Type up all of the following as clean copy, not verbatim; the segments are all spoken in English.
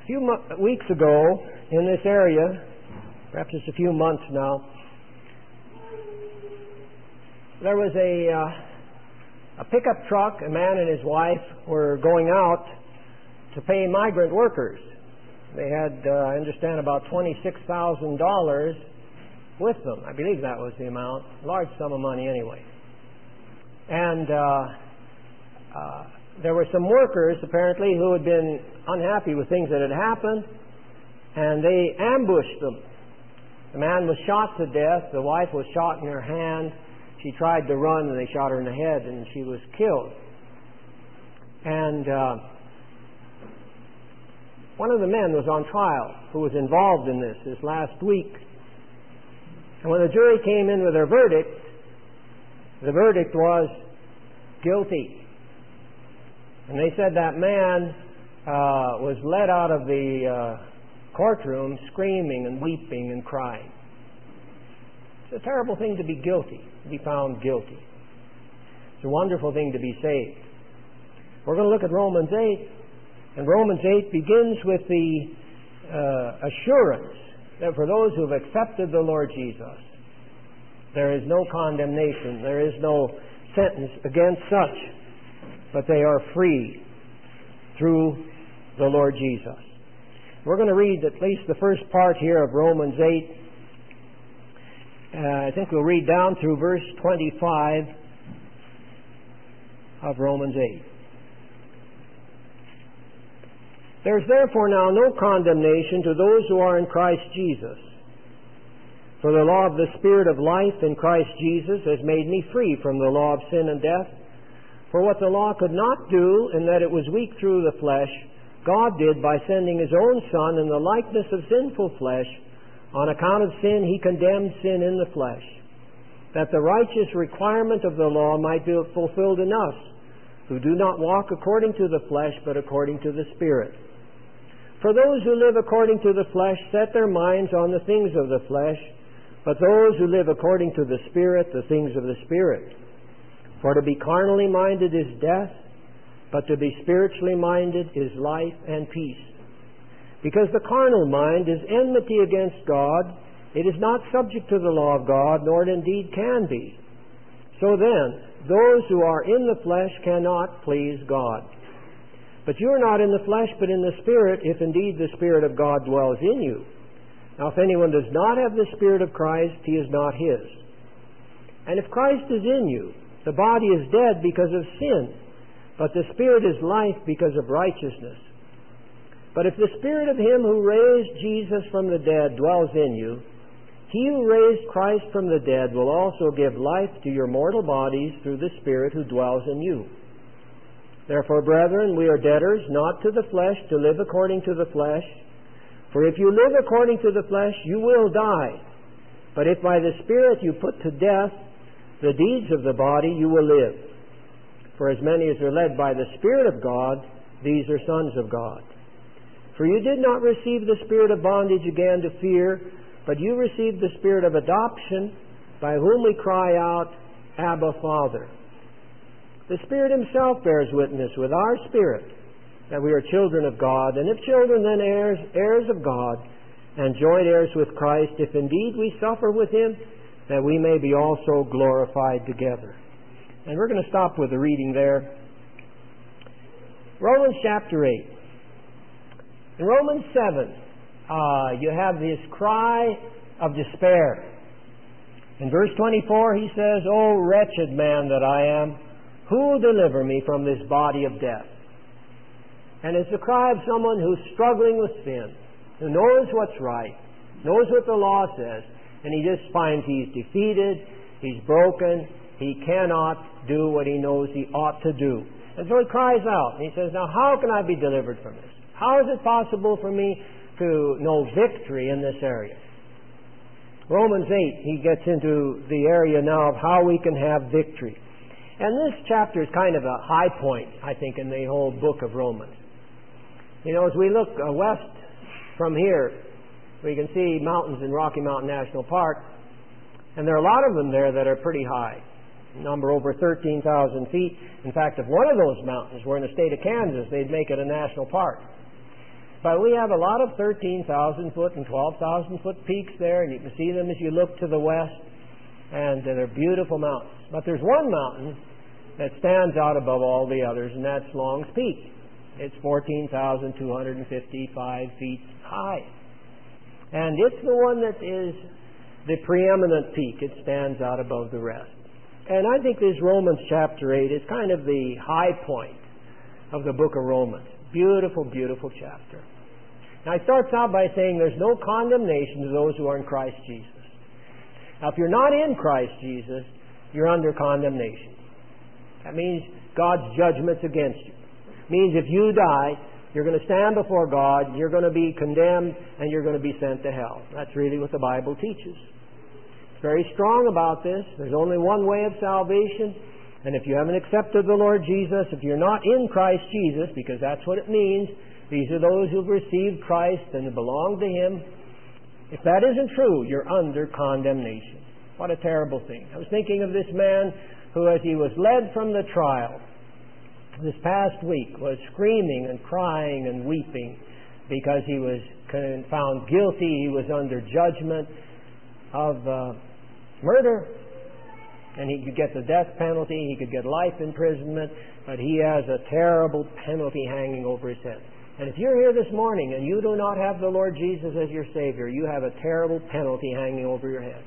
A few weeks ago in this area, perhaps it's a few months now, there was a pickup truck. A man and his wife were going out to pay migrant workers. They had, I understand, about $26,000 with them. I believe that was the amount. Large sum of money anyway. And there were some workers, apparently, who had been unhappy with things that had happened, and they ambushed them. The man was shot to death. The wife was shot in her hand. She tried to run, and they shot her in the head, and she was killed. And one of the men was on trial who was involved in this last week. And when the jury came in with their verdict, the verdict was guilty. And they said that man was led out of the courtroom screaming and weeping and crying. It's a terrible thing to be guilty, to be found guilty. It's a wonderful thing to be saved. We're going to look at Romans 8. And Romans 8 begins with the assurance that for those who have accepted the Lord Jesus, there is no condemnation, there is no sentence against such, but they are free through the Lord Jesus. We're going to read at least the first part here of Romans 8. I think we'll read down through verse 25 of Romans 8. There is therefore now no condemnation to those who are in Christ Jesus. For the law of the Spirit of life in Christ Jesus has made me free from the law of sin and death. For what the law could not do, in that it was weak through the flesh, God did by sending His own Son in the likeness of sinful flesh. On account of sin, He condemned sin in the flesh, that the righteous requirement of the law might be fulfilled in us, who do not walk according to the flesh, but according to the Spirit. For those who live according to the flesh set their minds on the things of the flesh, but those who live according to the Spirit, the things of the Spirit. For to be carnally minded is death, but to be spiritually minded is life and peace. Because the carnal mind is enmity against God, it is not subject to the law of God, nor indeed can be. So then, those who are in the flesh cannot please God. But you are not in the flesh, but in the Spirit, if indeed the Spirit of God dwells in you. Now if anyone does not have the Spirit of Christ, he is not his. And if Christ is in you, the body is dead because of sin, but the Spirit is life because of righteousness. But if the Spirit of Him who raised Jesus from the dead dwells in you, He who raised Christ from the dead will also give life to your mortal bodies through the Spirit who dwells in you. Therefore, brethren, we are debtors, not to the flesh, to live according to the flesh. For if you live according to the flesh, you will die. But if by the Spirit you put to death the deeds of the body, you will live. For as many as are led by the Spirit of God, these are sons of God. For you did not receive the spirit of bondage again to fear, but you received the Spirit of adoption, by whom we cry out, Abba, Father. The Spirit Himself bears witness with our spirit that we are children of God, and if children, then heirs, heirs of God, and joint heirs with Christ, if indeed we suffer with Him, that we may be also glorified together. And we're going to stop with the reading there. Romans chapter 8. In Romans 7, you have this cry of despair. In verse 24 he says, O wretched man that I am, who will deliver me from this body of death? And it's a cry of someone who's struggling with sin, who knows what's right, knows what the law says, and he just finds he's defeated, he's broken, he cannot do what he knows he ought to do. And so he cries out, and he says, now how can I be delivered from this? How is it possible for me to know victory in this area? Romans 8, he gets into the area now of how we can have victory. And this chapter is kind of a high point, I think, in the whole book of Romans. You know, as we look west from here, we can see mountains in Rocky Mountain National Park, and there are a lot of them there that are pretty high, number over 13,000 feet. In fact, if one of those mountains were in the state of Kansas, they'd make it a national park. But we have a lot of 13,000-foot and 12,000-foot peaks there, and you can see them as you look to the west, and they're beautiful mountains. But there's one mountain that stands out above all the others, and that's Long's Peak. It's 14,255 feet high. And it's the one that is the preeminent peak. It stands out above the rest. And I think this Romans chapter 8 is kind of the high point of the book of Romans. Beautiful, beautiful chapter. Now, it starts out by saying there's no condemnation to those who are in Christ Jesus. Now, if you're not in Christ Jesus, you're under condemnation. That means God's judgment's against you. It means if you die, you're going to stand before God, you're going to be condemned, and you're going to be sent to hell. That's really what the Bible teaches. It's very strong about this. There's only one way of salvation. And if you haven't accepted the Lord Jesus, if you're not in Christ Jesus, because that's what it means, these are those who've received Christ and belong to Him. If that isn't true, you're under condemnation. What a terrible thing. I was thinking of this man who, as he was led from the trial this past week, was screaming and crying and weeping because he was found guilty. He was under judgment of murder. And he could get the death penalty, he could get life imprisonment, but he has a terrible penalty hanging over his head. And if you're here this morning and you do not have the Lord Jesus as your Savior, you have a terrible penalty hanging over your head.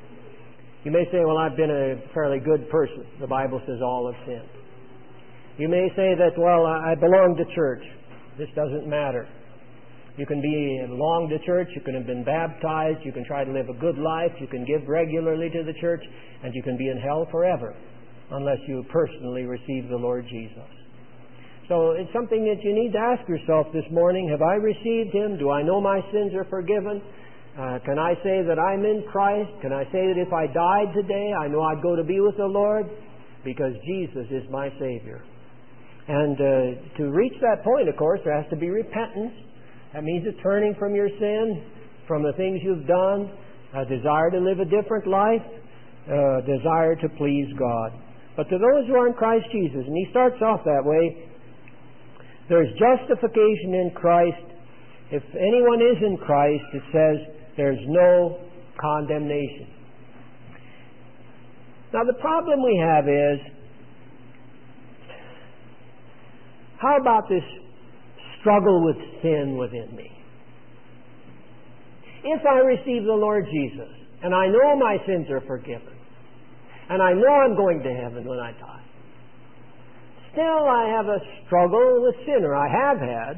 You may say, well, I've been a fairly good person. The Bible says all have sinned. You may say that, well, I belong to church. This doesn't matter. You can belong to church, you can have been baptized, you can try to live a good life, you can give regularly to the church, and you can be in hell forever unless you personally receive the Lord Jesus. So it's something that you need to ask yourself this morning. Have I received Him? Do I know my sins are forgiven? Can I say that I'm in Christ? Can I say that if I died today, I know I'd go to be with the Lord? Because Jesus is my Savior. And to reach that point, of course, there has to be repentance. That means a turning from your sin, from the things you've done, a desire to live a different life, a desire to please God. But to those who are in Christ Jesus, and he starts off that way, there's justification in Christ. If anyone is in Christ, it says there's no condemnation. Now the problem we have is, how about this struggle with sin within me? If I receive the Lord Jesus, and I know my sins are forgiven, and I know I'm going to heaven when I die, still I have a struggle with sin, or I have had.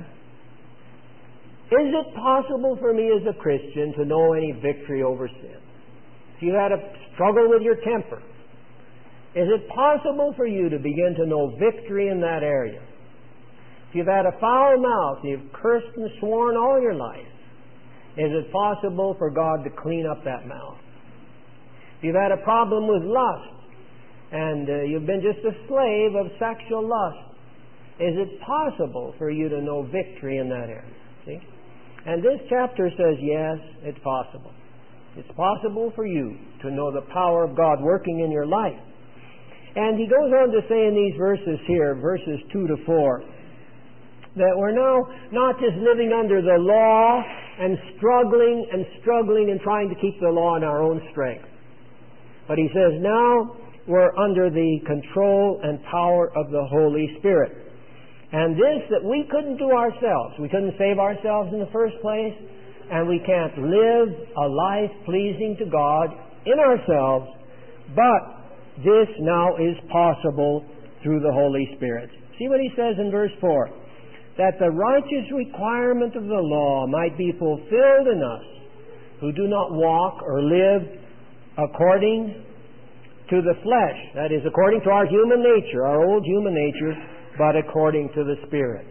Is it possible for me as a Christian to know any victory over sin? If you had a struggle with your temper, is it possible for you to begin to know victory in that area? If you've had a foul mouth, you've cursed and sworn all your life, is it possible for God to clean up that mouth? If you've had a problem with lust, and you've been just a slave of sexual lust, is it possible for you to know victory in that area? See? And this chapter says, yes, it's possible. It's possible for you to know the power of God working in your life. And he goes on to say in these verses here, verses 2 to 4, that we're now not just living under the law and struggling and trying to keep the law in our own strength. But he says now we're under the control and power of the Holy Spirit. And this that we couldn't do ourselves. We couldn't save ourselves in the first place, and we can't live a life pleasing to God in ourselves, but this now is possible through the Holy Spirit. See what he says in verse 4. That the righteous requirement of the law might be fulfilled in us, who do not walk or live according to the flesh, that is, according to our human nature, our old human nature, but according to the Spirit.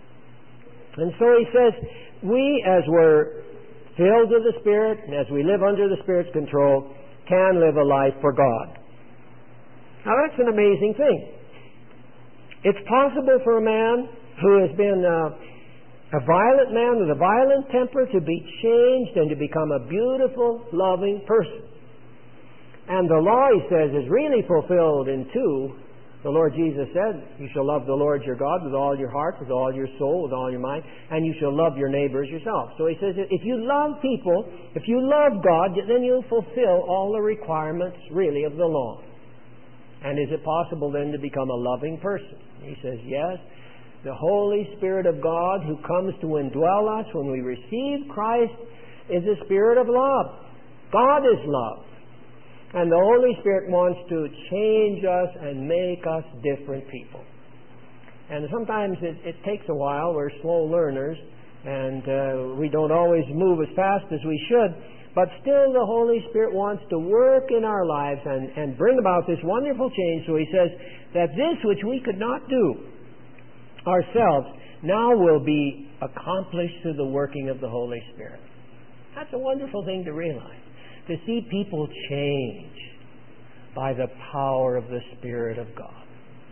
And so he says, we, as we're filled with the Spirit, and as we live under the Spirit's control, can live a life for God. Now that's an amazing thing. It's possible for a man who has been a violent man with a violent temper to be changed and to become a beautiful, loving person. And the law, he says, is really fulfilled in two, The Lord Jesus said, you shall love the Lord your God with all your heart, with all your soul, with all your mind, and you shall love your neighbor as yourself. So he says, if you love people, if you love God, then you'll fulfill all the requirements, really, of the law. And is it possible then to become a loving person? He says, yes. The Holy Spirit of God who comes to indwell us when we receive Christ is a spirit of love. God is love. And the Holy Spirit wants to change us and make us different people. And sometimes it takes a while. We're slow learners, and we don't always move as fast as we should. But still the Holy Spirit wants to work in our lives and bring about this wonderful change. So he says that this which we could not do ourselves now will be accomplished through the working of the Holy Spirit. That's a wonderful thing to realize. To see people change by the power of the Spirit of God.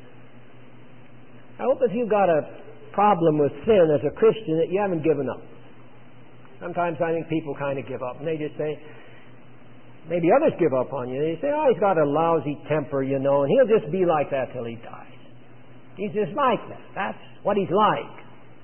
I hope if you've got a problem with sin as a Christian that you haven't given up. Sometimes I think people kind of give up and they just say, maybe others give up on you. They say, oh, he's got a lousy temper, and he'll just be like that till he dies. He's just like that. That's what he's like.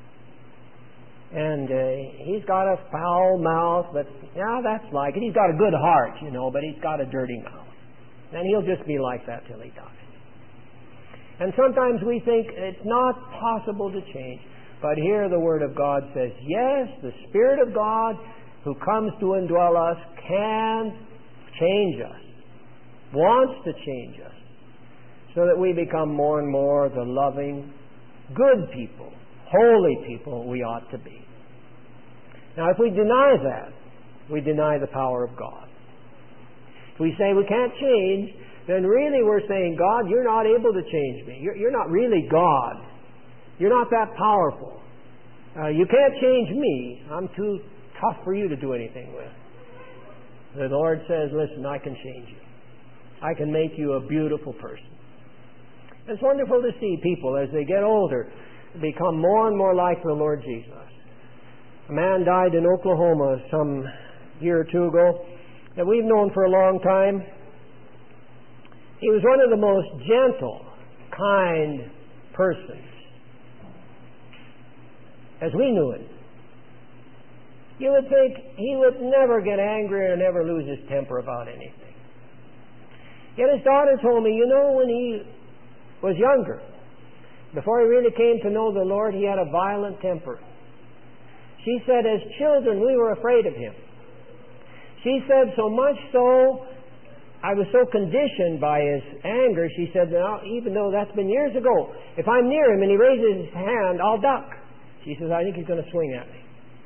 And he's got a foul mouth, but that's like it. He's got a good heart, but he's got a dirty mouth. And he'll just be like that till he dies. And sometimes we think it's not possible to change. But here the Word of God says, yes, the Spirit of God who comes to indwell us can change us, wants to change us, so that we become more and more the loving, good people, holy people we ought to be. Now, if we deny that, we deny the power of God. If we say we can't change, then really we're saying, God, you're not able to change me. You're not really God. You're not that powerful. You can't change me. I'm too tough for you to do anything with. The Lord says, listen, I can change you. I can make you a beautiful person. It's wonderful to see people, as they get older, become more and more like the Lord Jesus. A man died in Oklahoma some year or two ago that we've known for a long time. He was one of the most gentle, kind persons as we knew him. You would think he would never get angry or never lose his temper about anything. Yet his daughter told me, when he was younger, before he really came to know the Lord, he had a violent temper. She said, as children, we were afraid of him. She said, so much so, I was so conditioned by his anger, she said, now, even though that's been years ago, if I'm near him and he raises his hand, I'll duck. She says, I think he's going to swing at me.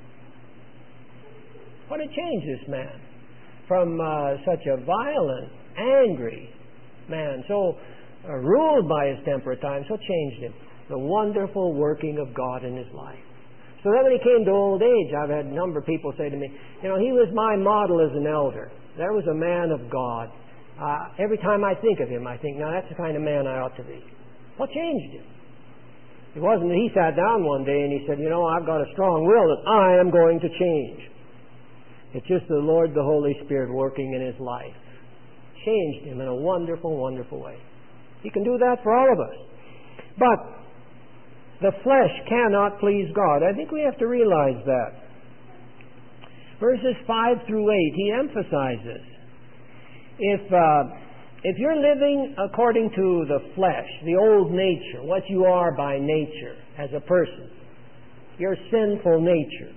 What a change this man. From such a violent, angry man, so ruled by his temper at times, so changed him. The wonderful working of God in his life. So then when he came to old age, I've had a number of people say to me, he was my model as an elder. There was a man of God. Every time I think of him, I think, now that's the kind of man I ought to be. What changed him? It wasn't that he sat down one day and he said, I've got a strong will that I am going to change. It's just the Lord, the Holy Spirit working in his life. Changed him in a wonderful, wonderful way. He can do that for all of us. But the flesh cannot please God. I think we have to realize that. Verses 5 through 8, he emphasizes, if you're living according to the flesh, the old nature, what you are by nature as a person, your sinful nature,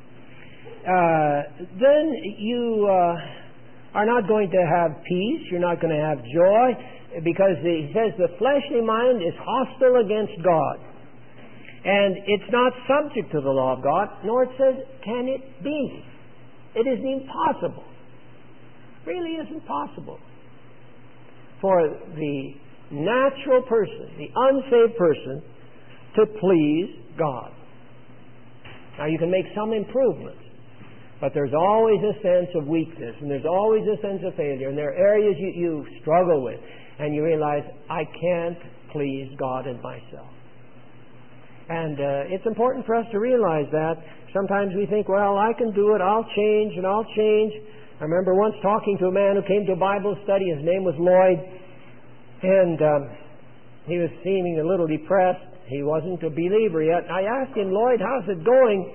then you are not going to have peace, you're not going to have joy, because he says the fleshly mind is hostile against God. And it's not subject to the law of God, nor it says, can it be? It isn't even possible. Really isn't possible for the natural person, the unsaved person, to please God. Now you can make some improvements, but there's always a sense of weakness, and there's always a sense of failure, and there are areas you struggle with, and you realize, I can't please God in myself. And it's important for us to realize that. Sometimes we think, well, I can do it, I'll change, and I'll change. I remember once talking to a man who came to a Bible study. His name was Lloyd. And he was seeming a little depressed. He wasn't a believer yet. I asked him, Lloyd, how's it going?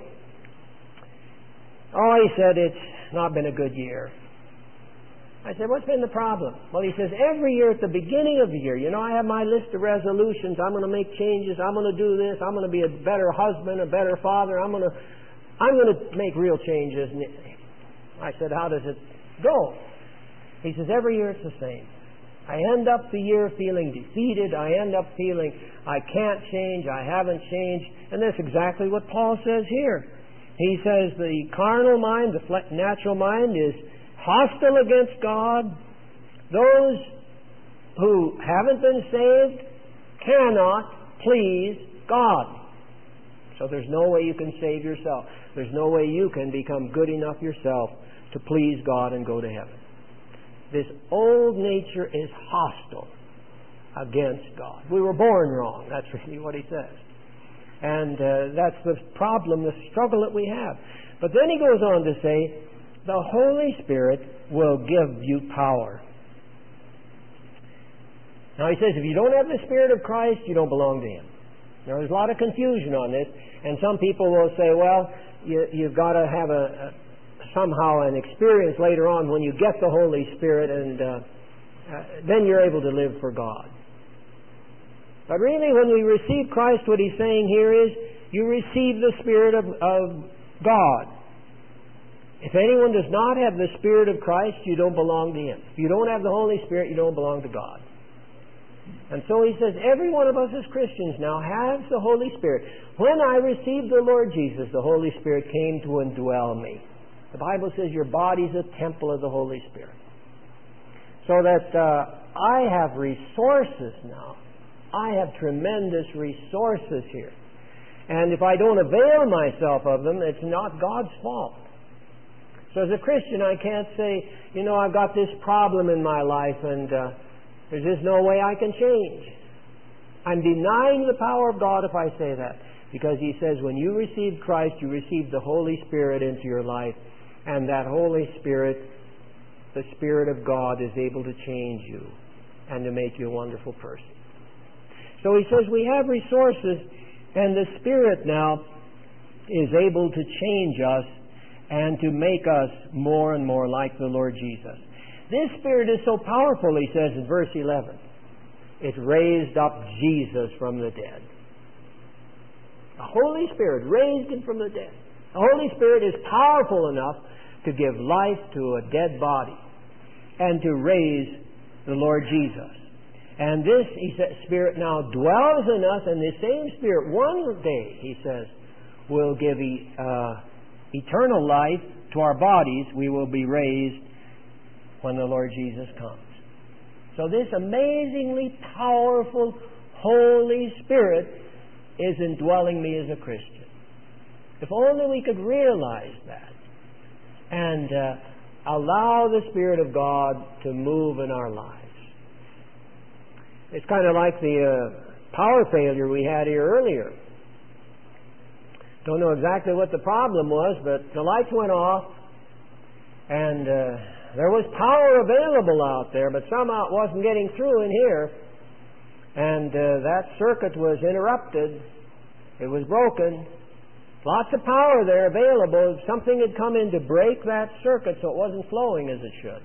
Oh, he said, it's not been a good year. I said, what's been the problem? Well, he says, every year at the beginning of the year, I have my list of resolutions. I'm going to make changes. I'm going to do this. I'm going to be a better husband, a better father. I'm going to make real changes. And I said, how does it go? He says, every year it's the same. I end up the year feeling defeated. I end up feeling I can't change. I haven't changed. And that's exactly what Paul says here. He says the carnal mind, the natural mind, is hostile against God. Those who haven't been saved cannot please God. So there's no way you can save yourself. There's no way you can become good enough yourself to please God and go to heaven. This old nature is hostile against God. We were born wrong. That's really what he says. And that's the problem, the struggle that we have. But then he goes on to say, the Holy Spirit will give you power. Now he says, if you don't have the Spirit of Christ, you don't belong to Him. Now there's a lot of confusion on this, and some people will say, well, you've got to have somehow an experience later on when you get the Holy Spirit, and then you're able to live for God. But really, when we receive Christ, what he's saying here is, you receive the Spirit of God. If anyone does not have the Spirit of Christ, you don't belong to Him. If you don't have the Holy Spirit, you don't belong to God. And so he says, every one of us as Christians now has the Holy Spirit. When I received the Lord Jesus, the Holy Spirit came to indwell me. The Bible says your body's a temple of the Holy Spirit. So that I have resources now. I have tremendous resources here. And if I don't avail myself of them, it's not God's fault. So as a Christian, I can't say, I've got this problem in my life and there's just no way I can change. I'm denying the power of God if I say that. Because He says when you receive Christ, you receive the Holy Spirit into your life. And that Holy Spirit, the Spirit of God, is able to change you and to make you a wonderful person. So he says we have resources, and the Spirit now is able to change us and to make us more and more like the Lord Jesus. This Spirit is so powerful, he says in verse 11. It raised up Jesus from the dead. The Holy Spirit raised Him from the dead. The Holy Spirit is powerful enough to give life to a dead body and to raise the Lord Jesus. And this, he says, Spirit now dwells in us, and the same Spirit one day, he says, will give eternal life to our bodies. We will be raised when the Lord Jesus comes. So this amazingly powerful Holy Spirit is indwelling me as a Christian. If only we could realize that and allow the Spirit of God to move in our lives. It's kind of like the power failure we had here earlier. Don't know exactly what the problem was, but the lights went off and there was power available out there, but somehow it wasn't getting through in here. And that circuit was interrupted. It was broken. Lots of power there available. Something had come in to break that circuit so it wasn't flowing as it should.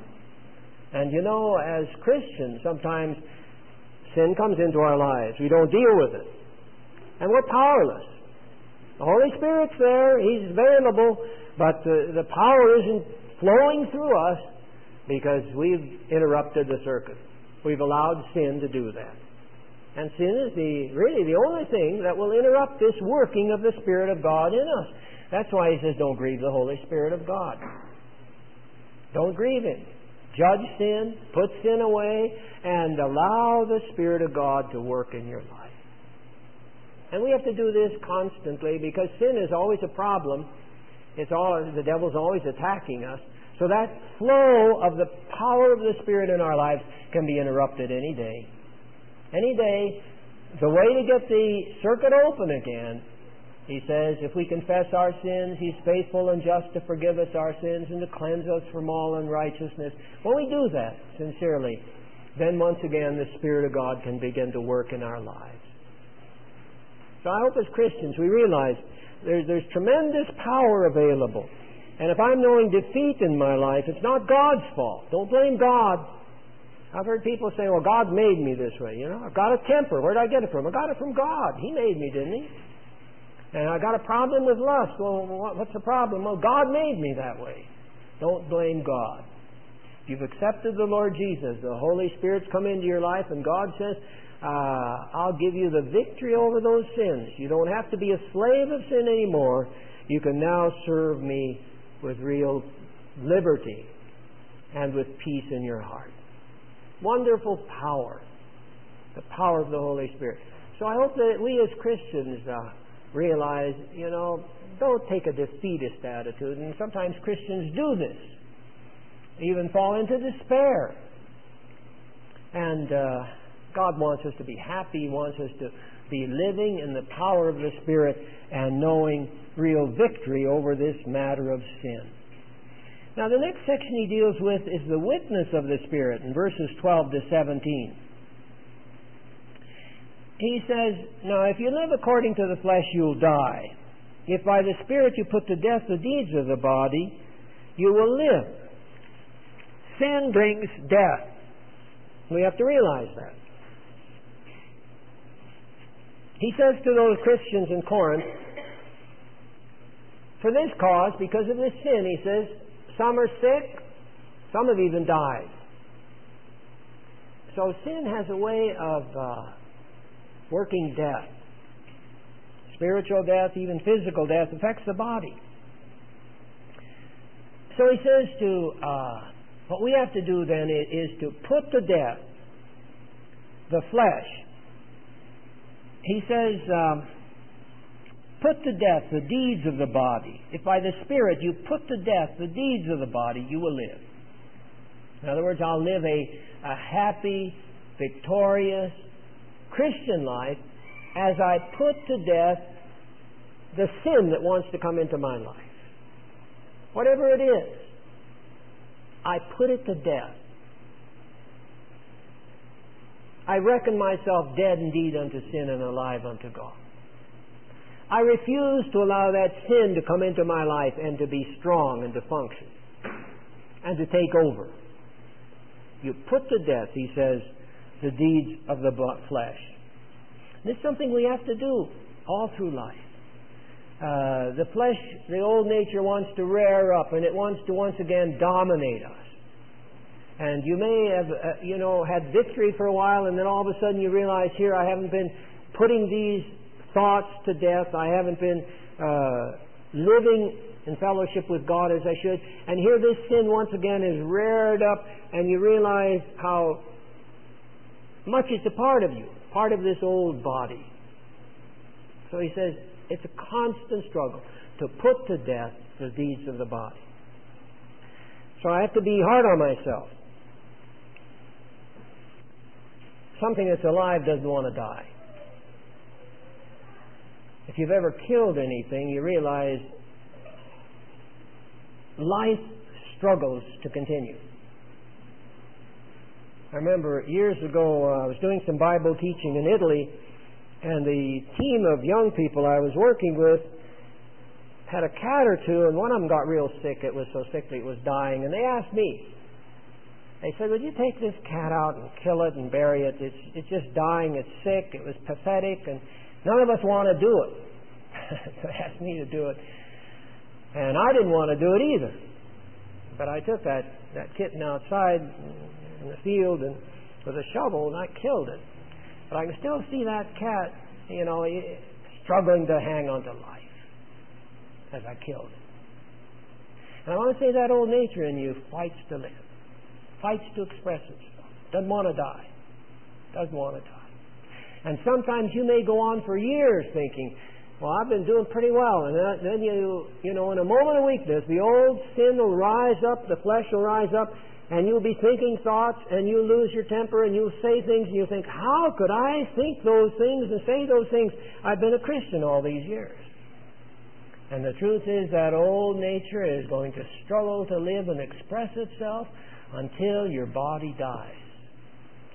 And as Christians, sometimes sin comes into our lives. We don't deal with it. And we're powerless. The Holy Spirit's there. He's available. But the power isn't flowing through us because we've interrupted the circuit. We've allowed sin to do that. And sin is really the only thing that will interrupt this working of the Spirit of God in us. That's why he says, don't grieve the Holy Spirit of God. Don't grieve Him. Judge sin, put sin away, and allow the Spirit of God to work in your life. And we have to do this constantly because sin is always a problem. The devil's always attacking us. So that flow of the power of the Spirit in our lives can be interrupted any day. Any day, the way to get the circuit open again, he says, if we confess our sins, He's faithful and just to forgive us our sins and to cleanse us from all unrighteousness. When we do that sincerely, then once again the Spirit of God can begin to work in our lives. So I hope as Christians we realize there's tremendous power available. And if I'm knowing defeat in my life, it's not God's fault. Don't blame God. I've heard people say, well, God made me this way. I've got a temper. Where did I get it from? I got it from God. He made me, didn't He? And I got a problem with lust. Well, what's the problem? Well, God made me that way. Don't blame God. If you've accepted the Lord Jesus, the Holy Spirit's come into your life, and God says, I'll give you the victory over those sins. You don't have to be a slave of sin anymore. You can now serve me with real liberty and with peace in your heart. Wonderful power. The power of the Holy Spirit. So I hope that we as Christians realize, don't take a defeatist attitude. And sometimes Christians do this. Even fall into despair. And God wants us to be happy. He wants us to be living in the power of the Spirit and knowing real victory over this matter of sin. Now the next section he deals with is the witness of the Spirit in verses 12 to 17. He says, now if you live according to the flesh, you'll die. If by the Spirit you put to death the deeds of the body, you will live. Sin brings death. We have to realize that. He says to those Christians in Corinth, for this cause, because of this sin, he says, some are sick, some have even died. So sin has a way of working death. Spiritual death, even physical death, affects the body. So he says what we have to do then is to put to death the flesh. He says, put to death the deeds of the body. If by the Spirit you put to death the deeds of the body, you will live. In other words, I'll live a happy, victorious Christian life as I put to death the sin that wants to come into my life. Whatever it is, I put it to death. I reckon myself dead indeed unto sin and alive unto God. I refuse to allow that sin to come into my life and to be strong and to function and to take over. You put to death, he says, the deeds of the flesh. This is something we have to do all through life. The flesh, the old nature wants to rear up, and it wants to once again dominate us. And you may have, had victory for a while, and then all of a sudden you realize, here I haven't been putting these thoughts to death. I haven't been living in fellowship with God as I should. And here this sin once again is reared up, and you realize how much it's a part of you, part of this old body. So he says, it's a constant struggle to put to death the deeds of the body. So I have to be hard on myself. Something that's alive doesn't want to die. If you've ever killed anything, you realize life struggles to continue. I remember years ago I was doing some Bible teaching in Italy, and the team of young people I was working with had a cat or two, and one of them got real sick. It was so sickly it was dying, and they asked me. They said, would you take this cat out and kill it and bury it? It's just dying, it's sick, it was pathetic, and none of us want to do it. So they asked me to do it. And I didn't want to do it either. But I took that kitten outside in the field and with a shovel, and I killed it. But I can still see that cat, struggling to hang on to life as I killed it. And I want to say that old nature in you fights to live. Fights to express itself. Doesn't want to die. Doesn't want to die. And sometimes you may go on for years thinking, well, I've been doing pretty well. And then in a moment of weakness, the old sin will rise up, the flesh will rise up, and you'll be thinking thoughts, and you'll lose your temper, and you'll say things, and you'll think, how could I think those things and say those things? I've been a Christian all these years. And the truth is that old nature is going to struggle to live and express itself until your body dies.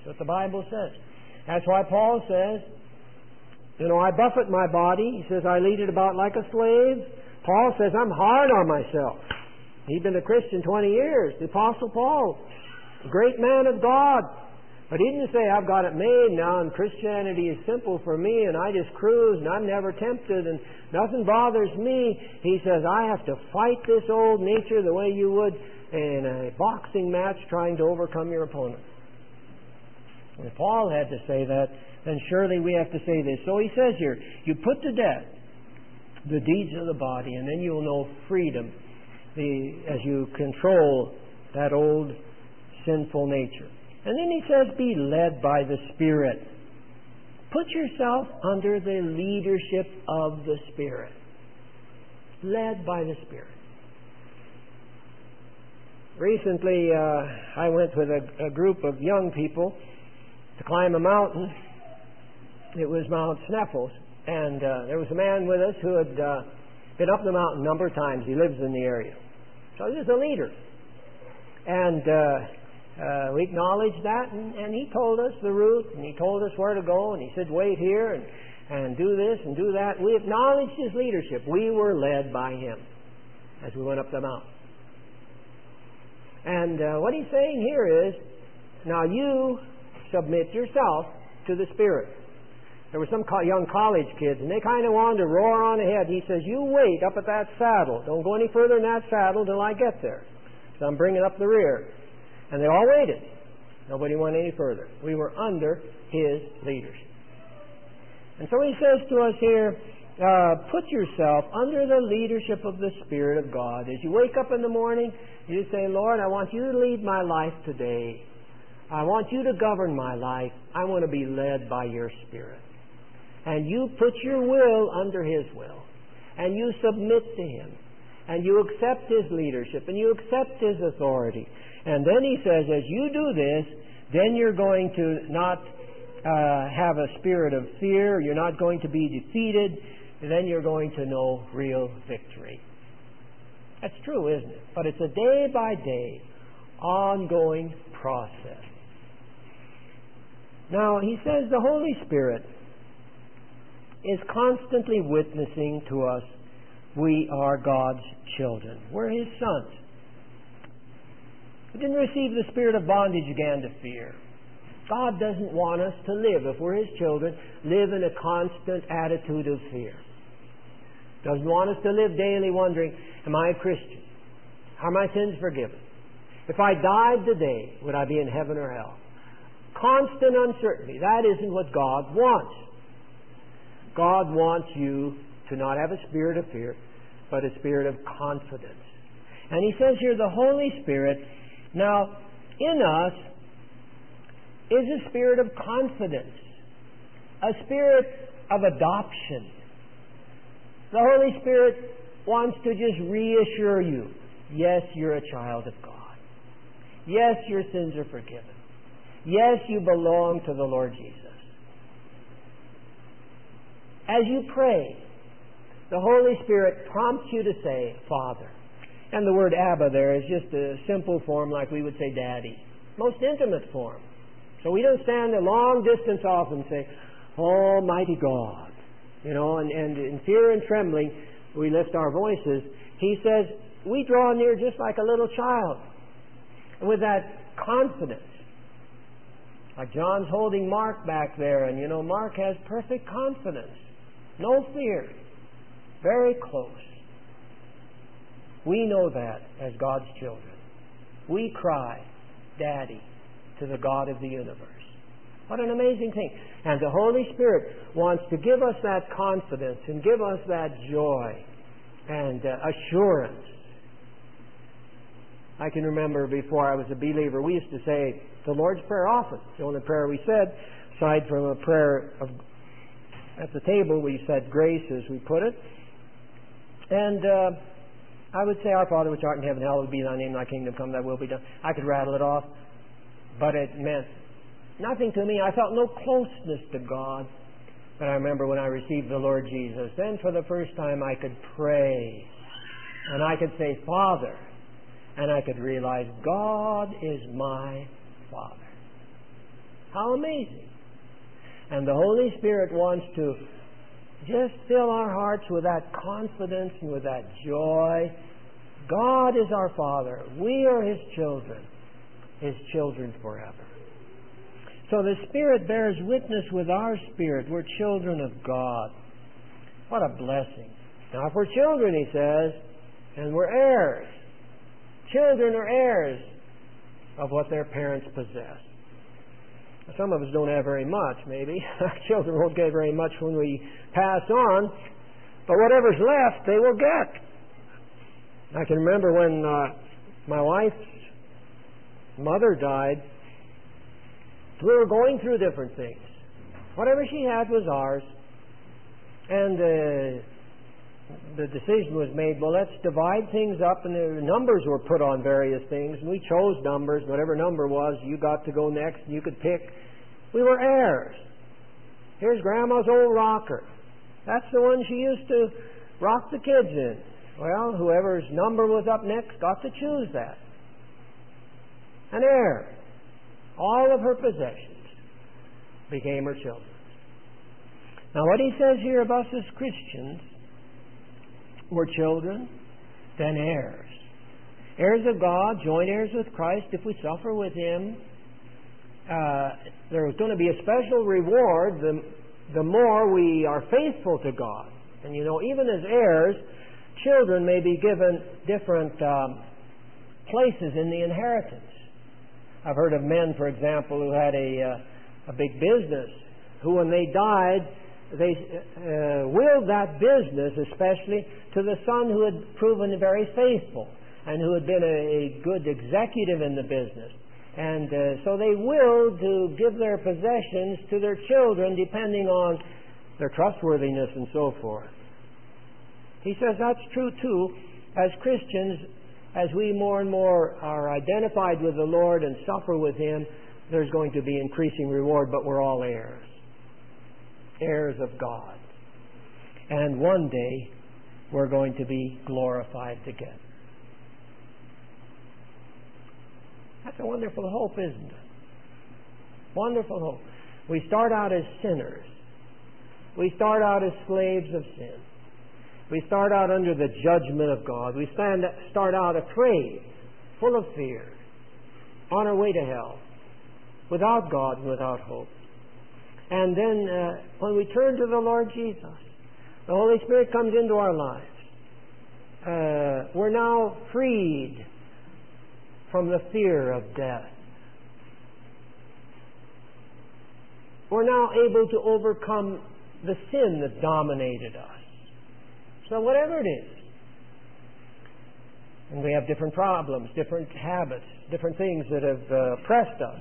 That's what the Bible says. That's why Paul says, I buffet my body. He says, I lead it about like a slave. Paul says, I'm hard on myself. He'd been a Christian 20 years. The Apostle Paul, a great man of God. But he didn't say, I've got it made now and Christianity is simple for me and I just cruise and I'm never tempted and nothing bothers me. He says, I have to fight this old nature the way you would in a boxing match trying to overcome your opponent. If Paul had to say that, then surely we have to say this. So he says here, you put to death the deeds of the body and then you'll know freedom as you control that old sinful nature. And then he says, be led by the Spirit. Put yourself under the leadership of the Spirit. Led by the Spirit. Recently, I went with a group of young people to climb a mountain. It was Mount Sneffels. And there was a man with us who had been up the mountain a number of times. He lives in the area. So he was a leader. And we acknowledged that, and he told us the route, and he told us where to go, and he said, wait here, and do this, and do that. We acknowledged his leadership. We were led by him as we went up the mountain. And what he's saying here is, now you submit yourself to the Spirit. There were some young college kids, and they kind of wanted to roar on ahead. He says, you wait up at that saddle. Don't go any further in that saddle till I get there. So I'm bringing up the rear. And they all waited. Nobody went any further. We were under his leadership. And so he says to us here, put yourself under the leadership of the Spirit of God. As you wake up in the morning, you say, Lord, I want you to lead my life today. I want you to govern my life. I want to be led by your Spirit. And you put your will under his will. And you submit to him. And you accept his leadership. And you accept his authority. And then he says, as you do this, then you're going to not have a spirit of fear. You're not going to be defeated. And then you're going to know real victory. That's true, isn't it? But it's a day-by-day, ongoing process. Now, he says the Holy Spirit is constantly witnessing to us we are God's children. We're his sons. We didn't receive the spirit of bondage again to fear. God doesn't want us to live, if we're his children, live in a constant attitude of fear. Doesn't want us to live daily wondering, am I a Christian? Are my sins forgiven? If I died today, would I be in heaven or hell? Constant uncertainty. That isn't what God wants. God wants you to not have a spirit of fear, but a spirit of confidence. And he says here, the Holy Spirit, now, in us is a spirit of confidence, a spirit of adoption. The Holy Spirit wants to just reassure you, yes, you're a child of God. Yes, your sins are forgiven. Yes, you belong to the Lord Jesus. As you pray, the Holy Spirit prompts you to say, Father. And the word Abba there is just a simple form like we would say Daddy. Most intimate form. So we don't stand a long distance off and say, Almighty God. And in fear and trembling, we lift our voices. He says, we draw near just like a little child. And with that confidence. Like John's holding Mark back there, and Mark has perfect confidence. No fear. Very close. We know that as God's children. We cry, Daddy, to the God of the universe. What an amazing thing. And the Holy Spirit wants to give us that confidence and give us that joy and assurance. I can remember before I was a believer, we used to say the Lord's Prayer often. It's the only prayer we said, aside from a prayer at the table, we said grace as we put it. And I would say, Our Father which art in heaven, hallowed be thy name, thy kingdom come, thy will be done. I could rattle it off, but it meant nothing to me. I felt no closeness to God. But I remember when I received the Lord Jesus, then for the first time I could pray. And I could say, Father. And I could realize God is my Father. How amazing. And the Holy Spirit wants to just fill our hearts with that confidence and with that joy. God is our Father. We are His children forever. So the Spirit bears witness with our spirit. We're children of God. What a blessing. Now if we're children, he says, and we're heirs. Children are heirs of what their parents possess. Some of us don't have very much, maybe. Our children won't get very much when we pass on. But whatever's left, they will get. I can remember when my wife's mother died, we were going through different things. Whatever she had was ours. And the decision was made, well, let's divide things up, and the numbers were put on various things, and we chose numbers. Whatever number was, you got to go next, and you could pick. We were heirs. Here's Grandma's old rocker. That's the one she used to rock the kids in. Well, whoever's number was up next got to choose that. An heir. All of her possessions became her children. Now what he says here of us as Christians, we're children, then heirs. Heirs of God, joint heirs with Christ. If we suffer with Him, there's going to be a special reward the more we are faithful to God. And you know, even as heirs, children may be given different places in the inheritance. I've heard of men, for example, who had a big business, who when they died, they willed that business especially to the son who had proven very faithful and who had been a good executive in the business. And so they willed to give their possessions to their children depending on their trustworthiness and so forth. He says that's true too. As Christians, as we more and more are identified with the Lord and suffer with Him, there's going to be increasing reward, but we're all heirs. Heirs of God. And one day, we're going to be glorified together. That's a wonderful hope, isn't it? Wonderful hope. We start out as sinners. We start out as slaves of sin. We start out under the judgment of God. We start out afraid, full of fear, on our way to hell, without God and without hope. And then when we turn to the Lord Jesus, the Holy Spirit comes into our lives. We're now freed from the fear of death. We're now able to overcome the sin that dominated us. So whatever it is, and we have different problems, different habits, different things that have oppressed us.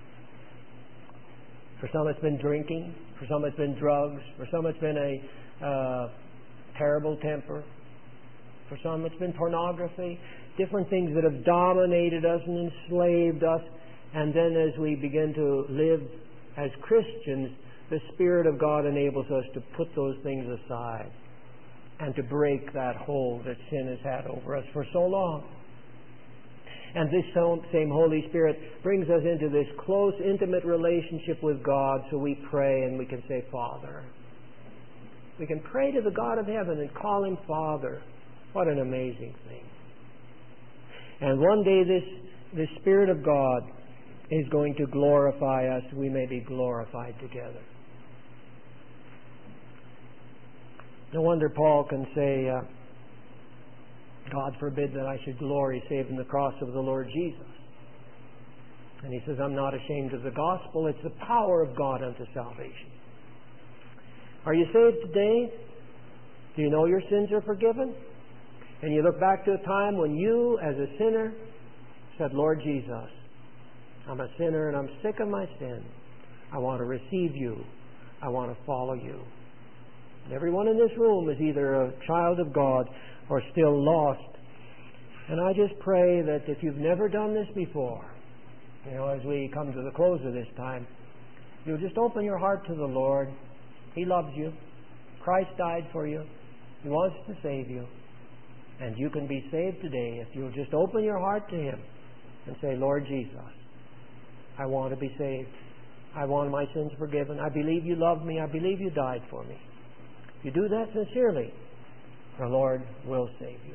For some it's been drinking, for some it's been drugs, for some it's been a terrible temper, for some it's been pornography, different things that have dominated us and enslaved us. And then as we begin to live as Christians, the Spirit of God enables us to put those things aside and to break that hold that sin has had over us for so long. And this same Holy Spirit brings us into this close, intimate relationship with God, so we pray and we can say, Father. We can pray to the God of heaven and call Him Father. What an amazing thing. And one day this Spirit of God is going to glorify us. We may be glorified together. No wonder Paul can say, God forbid that I should glory save in the cross of the Lord Jesus. And he says, I'm not ashamed of the gospel. It's the power of God unto salvation. Are you saved today? Do you know your sins are forgiven? And you look back to a time when you, as a sinner, said, Lord Jesus, I'm a sinner and I'm sick of my sin. I want to receive you. I want to follow you. And everyone in this room is either a child of God or still lost. And I just pray that if you've never done this before, as we come to the close of this time, you'll just open your heart to the Lord. He loves you. Christ died for you. He wants to save you. And you can be saved today if you'll just open your heart to Him and say, Lord Jesus, I want to be saved. I want my sins forgiven. I believe you loved me. I believe you died for me. If you do that sincerely, the Lord will save you.